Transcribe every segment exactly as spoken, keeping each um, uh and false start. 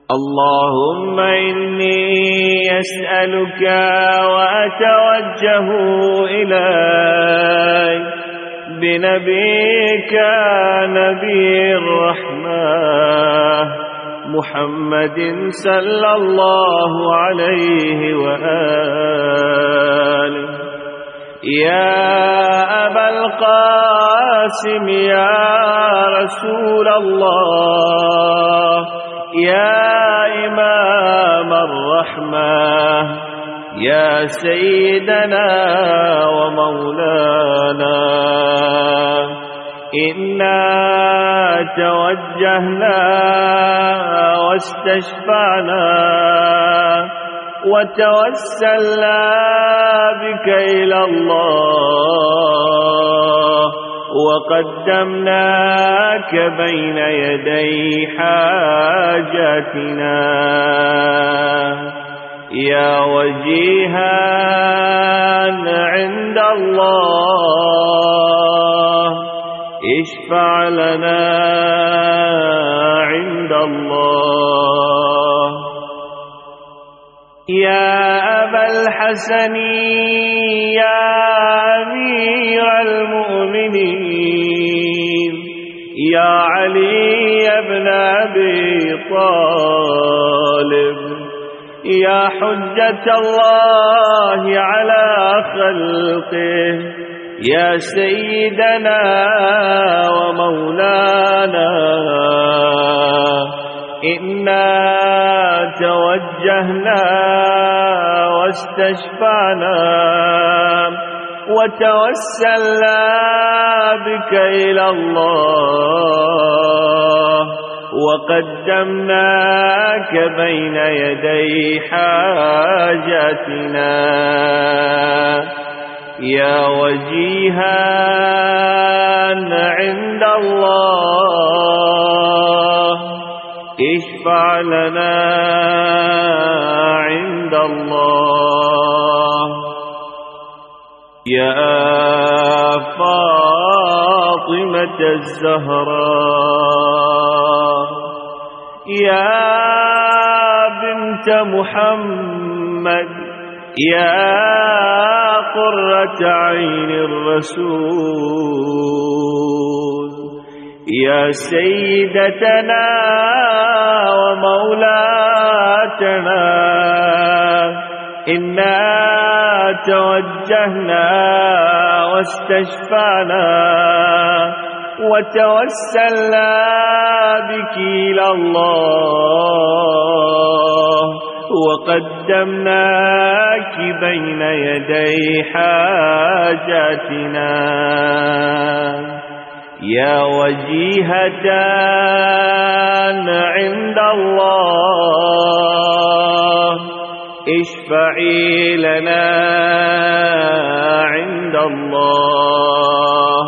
اللهم إني أسألك وأتوجه إليك بنبيك نبي الرحمة محمد صلى الله عليه وآله. يا أبا القاسم يا رسول الله، يا إمام الرحمة، يا سيدنا ومولانا، إنا توجهنا واستشفعنا وتوسلنا بك إلى الله، وقدمناك بين يدي حاجاتنا. يا وجيها عند الله اشفع لنا عند الله. يا أبا الحسن يا أمير المؤمنين، يا علي بن أبي طالب، يا حجة الله على خلقه، يا سيدنا ومولانا، إنا توجهنا واستشفعنا وتوسلنا بك إلى الله، وقدمناك بين يدي حاجاتنا. يا وجيها عند الله اشفع لنا عند الله. يا فاطمة الزهراء، يا بنت محمد، يا قرة عين الرسول، يا سيدتنا ومولاتنا، إنا توجهنا واستشفعنا وتوسلنا بك إلى الله، وقدمناك بين يدي حاجاتنا. يا وجيهة عند الله اشفعي لنا عند الله.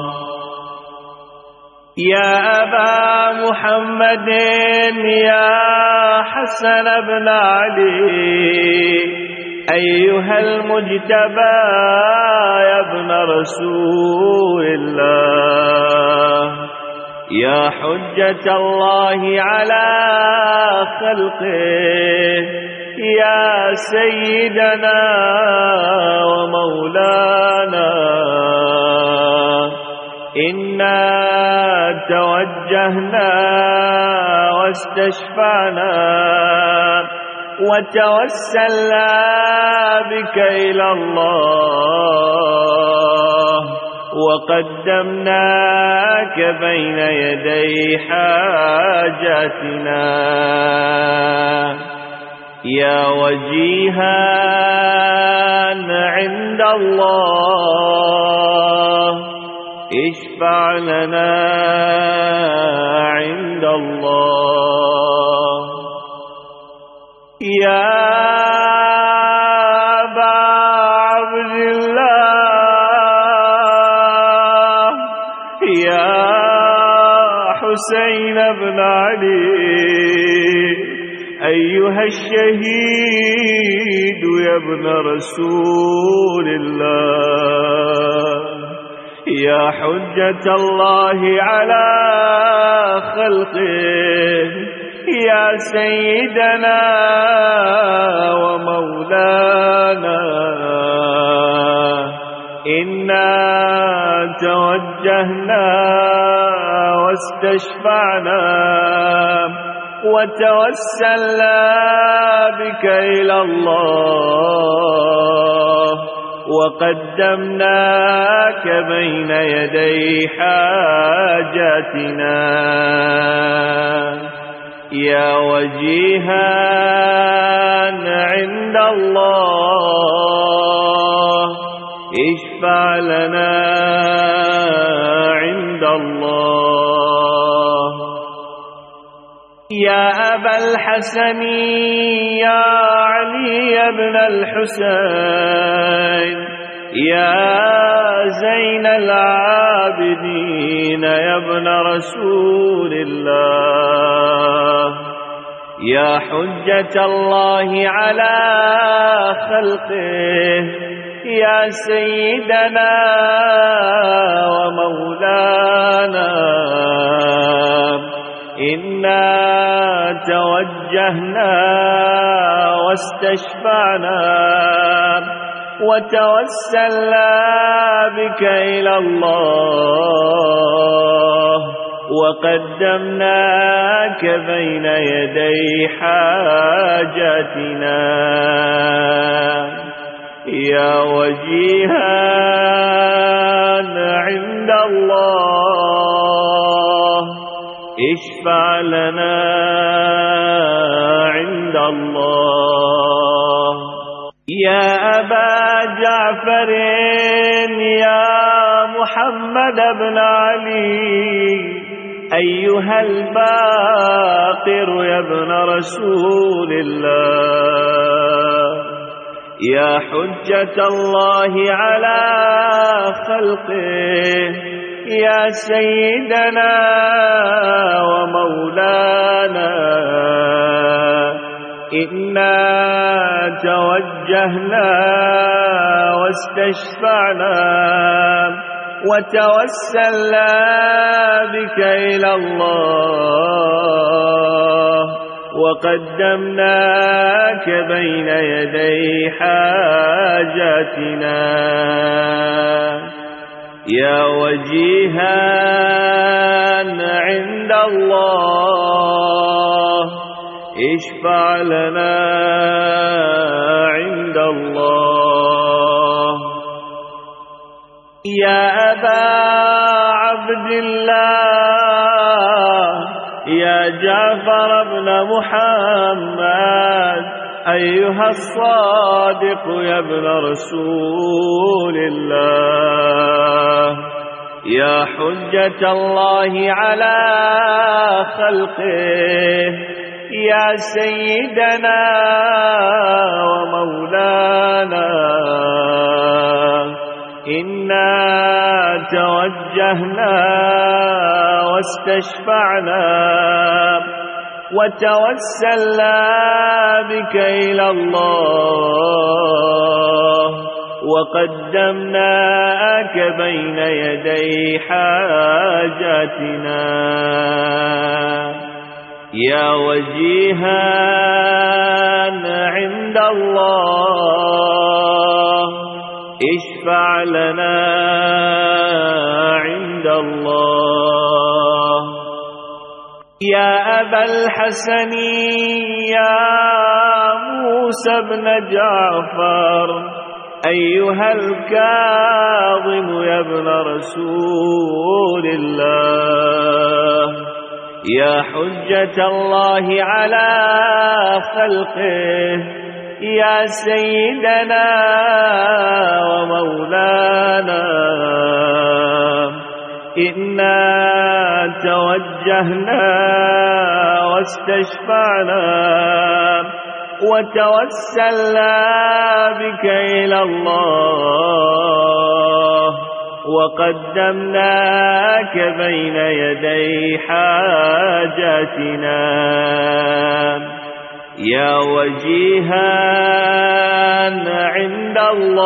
يا أبا محمد يا حسن بن علي، أيها المجتبى يا ابن رسول الله، يا حجة الله على خلقه، يا سيدنا ومولانا، إنا توجهنا واستشفعنا وتوسلنا بك إلى الله، وقدمناك بين يدي حاجاتنا. يا وجيها عند الله اشفع لنا عند الله. يا أبا عبد الله، يا حسين بن علي، أيها الشهيد يا ابن رسول الله، يا حجة الله على خلقه، يا سيدنا ومولانا إنا توجهنا واستشفعنا وتوسلنا بك إلى الله وقدمناك بين يدي حاجاتنا يا وجيها عند الله اشفع لنا عند الله يا أبا الحسن يا علي بن الحسين يا زين العابدين يا ابن رسول الله يا حجة الله على خلقه يا سيدنا ومولانا إنا توجهنا واستشفعنا وتوسلنا بك إلى الله وقدمناك بين يدي حاجاتنا يا وجيها عند الله اشفع لنا عند الله يا أبا جعفر يا محمد بن علي أيها الباقر يا ابن رسول الله يا حجة الله على خلقه يا سيدنا ومولانا إنا توجهنا واستشفعنا وتوسلنا بك إلى الله وقدمناك بين يدي حاجاتنا يا وجيها عند الله اشفع لنا عند الله يا أبا عبد الله يا جعفر بن محمد أيها الصادق يا ابن رسول الله يا حجة الله على خلقه يا سيدنا ومولانا إنا توجهنا واستشفعنا وتوسلنا بك إلى الله وقدمناك بين يدي حاجاتنا يا وجيها عند الله اشفع لنا عند الله يا أبا الحسن يا موسى بن جعفر أيها الكاظم يا ابن رسول الله يا حجة الله على خلقه يا سيدنا ومولانا إنا توجهنا واستشفعنا وتوسلنا بك إلى الله وقدمناك بين يدي حاجاتنا يا وجيها عند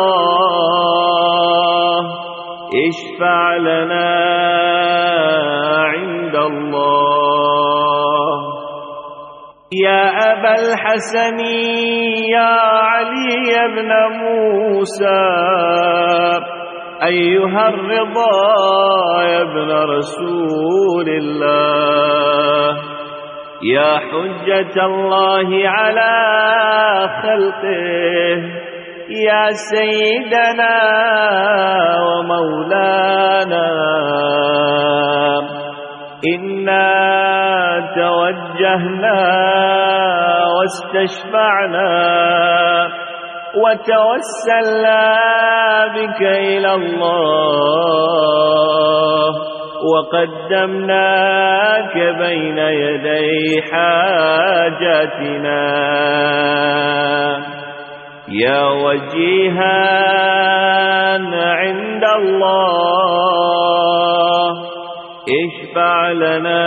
الله اشفع لنا عند الله يا أبا الحسن يا علي بن موسى أيها الرضا يا ابن رسول الله يا حجة الله على خلقه يا سيدنا ومولانا إنا توجهنا واستشفعنا وتوسلنا بك إلى الله وقدمناك بين يدي حاجاتنا يا وجيها عند الله اشفع لنا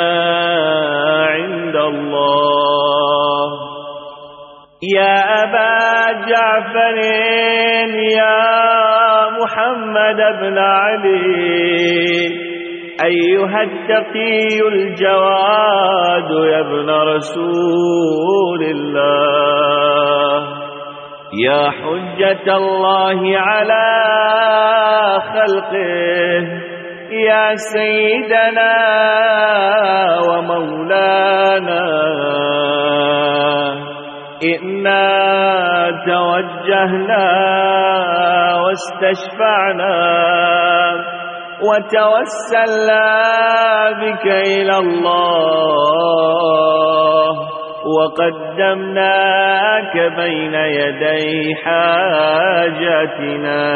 عند الله يا أبا جعفر يا محمد بن علي أيها التقي الجواد يا ابن رسول الله يا حجة الله على خلقه يا سيدنا ومولانا إنا توجهنا واستشفعنا وتوسلنا بك إلى الله وقدمناك بين يدي حاجاتنا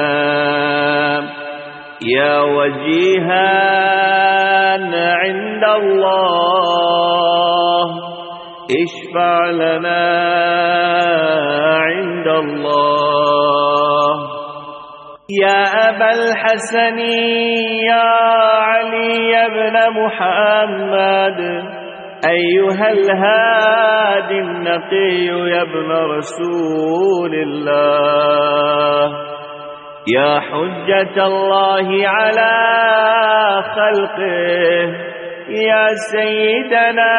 يا وجيها عند الله اشفع لنا عند الله يا أبا الحسن يا علي بن محمد أيها الهادي النقي يا ابن رسول الله يا حجة الله على خلقه يا سيدنا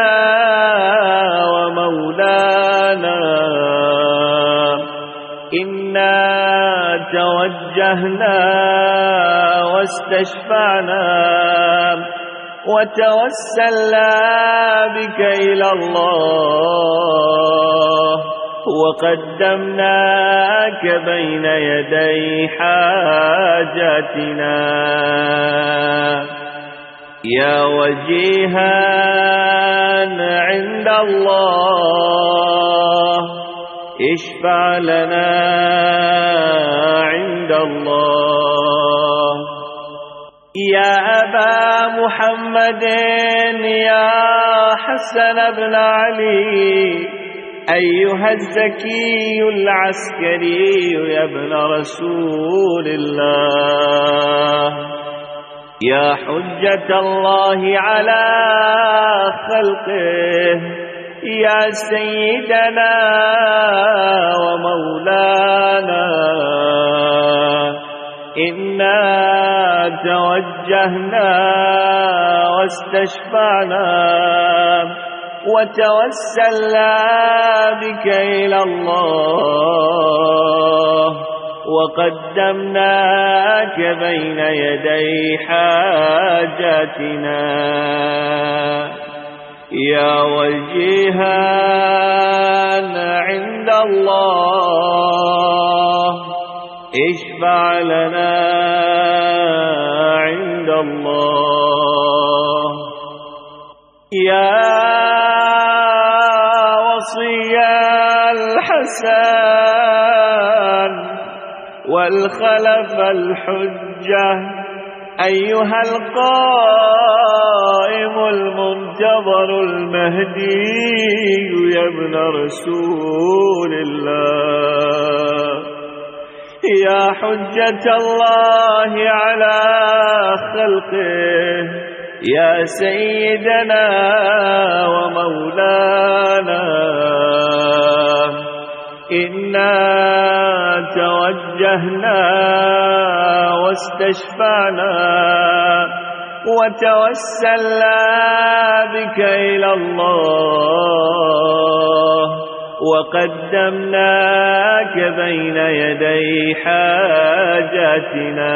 ومولانا إنا توجهنا واستشفعنا وتوسلنا بك إلى الله وقدمناك بين يدي حاجاتنا يا وجيها عند الله اشفع لنا عند الله يا أبا محمد يا حسن بن علي أيها الزكي العسكري يا ابن رسول الله يا حجة الله على خلقه يا سيدنا ومولانا إنا توجهنا واستشفعنا وتوسلنا بك إلى الله وقدمناك بين يدي حاجاتنا يا وجيها عند الله اشفع لنا عند الله يا وصي الحسن والخلف الحجة أيها القائم المنتظر المهدي يا ابن رسول الله يا حجة الله على خلقه يا سيدنا ومولانا إنا توجهنا واستشفعنا وتوسلنا بك إلى الله وقدمناك بين يدي حاجاتنا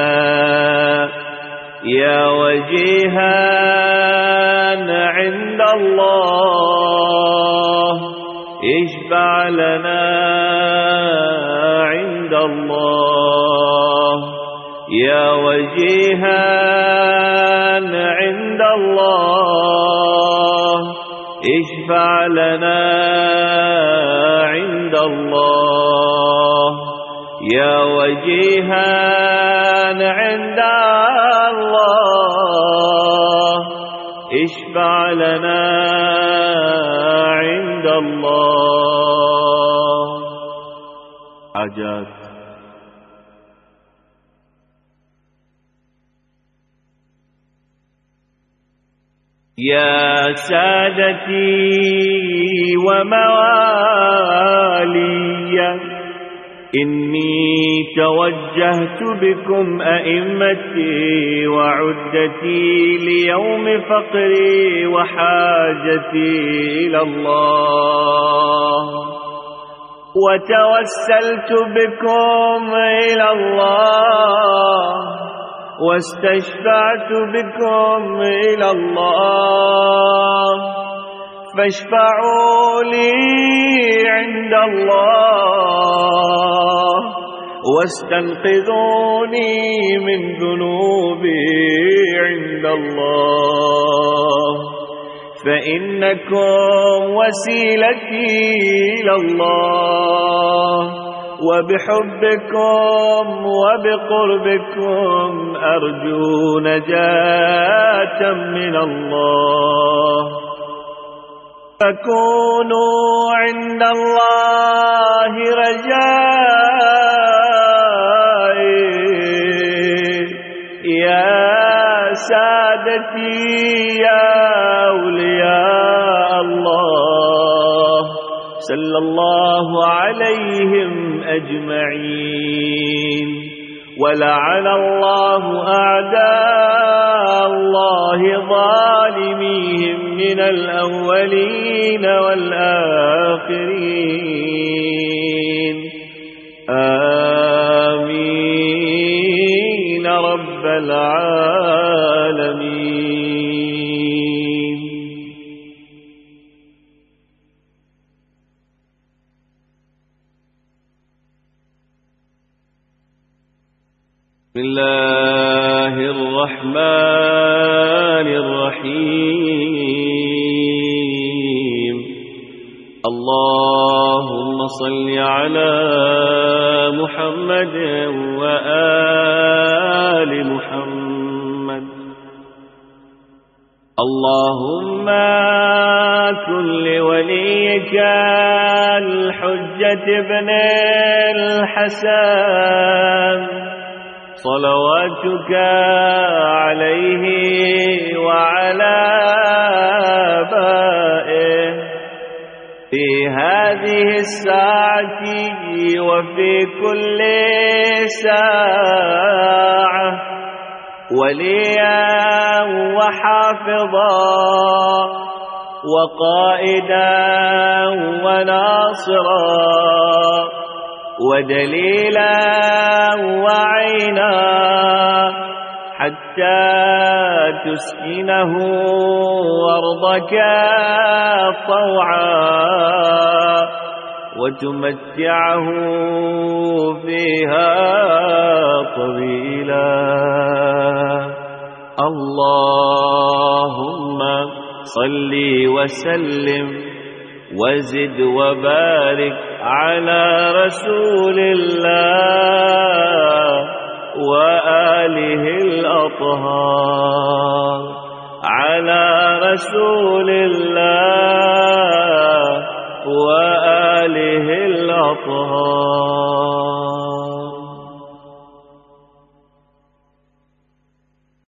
يا وجيها عند الله اشفع لنا عند الله يا وجيها عند الله اشفع لنا عند الله يا وجيها عند الله اشفع لنا عند الله. حاجات يا سادتي وموالي إني توجهت بكم أئمتي وعدتي ليوم فقري وحاجتي إلى الله وتوسلت بكم إلى الله واستشفعت بكم إلى الله فاشفعوا لي عند الله واستنقذوني من ذنوبي عند الله فإنكم وسيلتي إلى الله وبحبكم وبقربكم أرجو نجاة من الله فكونوا عند الله رجائي يا سادتي يا أولياء الله صلى الله عليهم أجمعين ولعن الله أعداء الله ظالميهم من الأولين والآخرين آمين رب العالمين. بسم الله الرحمن الرحيم اللهم صل على محمد وآل محمد. اللهم كن لوليك الحجة ابن الحسن صلواتك عليه وعلى آبائه في هذه الساعة وفي كل ساعة وليا وحافظا وقائدا وناصرا ودليلا وعينا حتى تسكنه أرضك طوعا وتمتعه فيها طويلا. اللهم صل وسلم وزد وبارك على رسول الله وآله الأطهار على رسول الله وآله الأطهار.